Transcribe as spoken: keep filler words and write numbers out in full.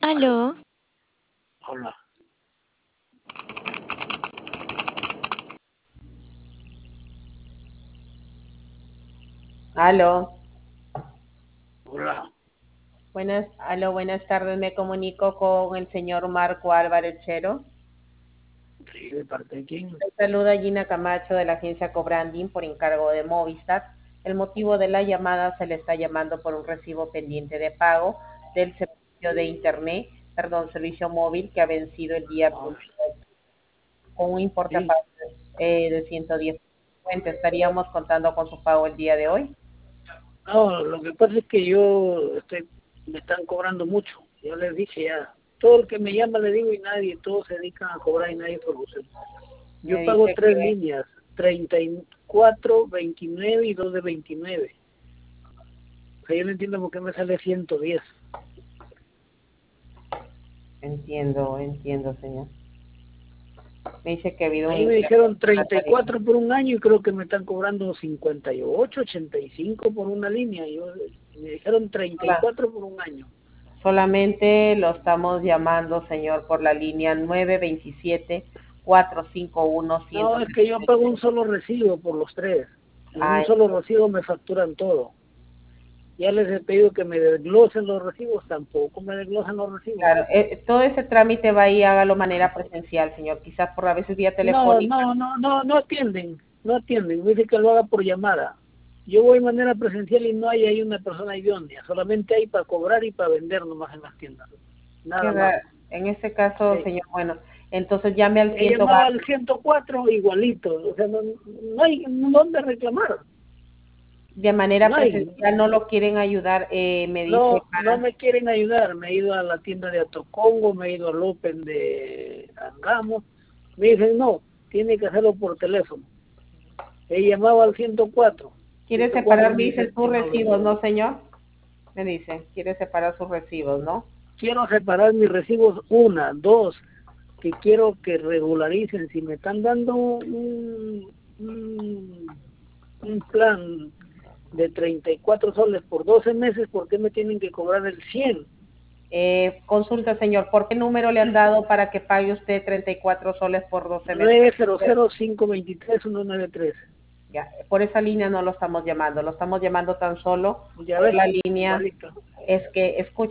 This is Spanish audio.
Aló, Hola, Aló, hola, buenas, aló, buenas tardes. Me comunico con el señor Marco Álvarez Chero. sí, ¿de parte de quién? Le saluda Gina Camacho de la agencia Cobranding por encargo de Movistar. El motivo de la llamada se le está llamando por un recibo pendiente de pago del servicio de internet, perdón, servicio móvil que ha vencido el día Ah, con un importe a sí, pago eh, de ciento diez. ¿Estaríamos contando con su pago el día de hoy? no, lo que pasa es que yo estoy, me están cobrando mucho, yo les dije ya, todo el que me llama le digo y nadie, todos se dedican a cobrar y nadie soluciona. Yo Me pago dice tres que, líneas, treinta y cuatro, veintinueve y dos de veintinueve. O sea, yo no entiendo por qué me sale ciento diez. entiendo, entiendo, señor. Me dice que ha habido un Ahí me incremento dijeron en la treinta y tarifa. cuatro por un año y creo que me están cobrando cincuenta y ocho, ochenta y cinco por una línea. Yo, me dijeron treinta y Hola. cuatro por un año. Solamente lo estamos llamando, señor, por la línea nueve dos siete, cuatro cinco uno, uno No, cero es que yo pago un tres. solo recibo por los tres. Y en un Ah, solo recibo me facturan todo. Ya les he pedido que me desglosen los recibos, tampoco me desglosan los recibos. claro. Eh, todo ese trámite va y hágalo de manera presencial, señor. Quizás por a veces vía No, telefónica. no, no, no, no atienden, no atienden. Me dicen que lo haga por llamada. Yo voy de manera presencial y no hay ahí una persona idónea. Solamente hay para cobrar y para vender nomás en las tiendas. Qué Nada más. raro. En este caso, Sí. señor, bueno, entonces llame al He ciento llamado bar. al ciento cuatro igualito. O sea, no, no hay dónde reclamar. De manera No hay. presencial no lo quieren ayudar, eh, me dice No, no para... me quieren ayudar. Me he ido a la tienda de Atocongo, me he ido al Open de Angamos. Me dicen, no, tiene que hacerlo por teléfono. He llamado al ciento cuatro. ¿Quiere ciento cuatro separar, me dice, dicen sus que no lo recibos, puedo. no, señor? Me dice, quiere separar sus recibos, ¿no? Quiero separar mis recibos, una, dos, que quiero que regularicen. Si me están dando un, un, un plan de treinta y cuatro soles por doce meses, ¿por qué me tienen que cobrar el cien? Eh, consulta, señor, ¿por qué número le han dado para que pague usted treinta y cuatro soles por doce meses? nueve cero cero, cinco dos tres, uno nueve tres. Ya, por esa línea no lo estamos llamando, lo estamos llamando tan solo Ya por ves, la línea, igualito. es que escucha.